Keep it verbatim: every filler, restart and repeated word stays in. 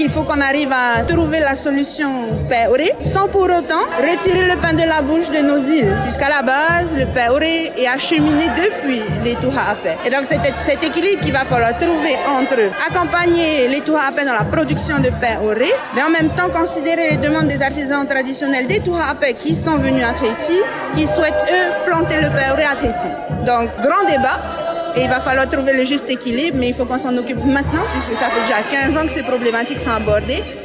Il faut qu'on arrive à trouver la solution pain-oré sans pour autant retirer le pain de la bouche de nos îles. Puisqu'à la base, le pain-oré est acheminé depuis les Touha-Apais. Et donc c'est cet équilibre qu'il va falloir trouver entre accompagner les Touha-Apais dans la production de pain-oré, mais en même temps considérer les demandes des artisans traditionnels des Touha-Apais qui sont venus à Tahiti, qui souhaitent eux planter le pain-oré à Tahiti. Donc grand débat. Et il va falloir trouver le juste équilibre, mais il faut qu'on s'en occupe maintenant, puisque ça fait déjà quinze ans que ces problématiques sont abordées.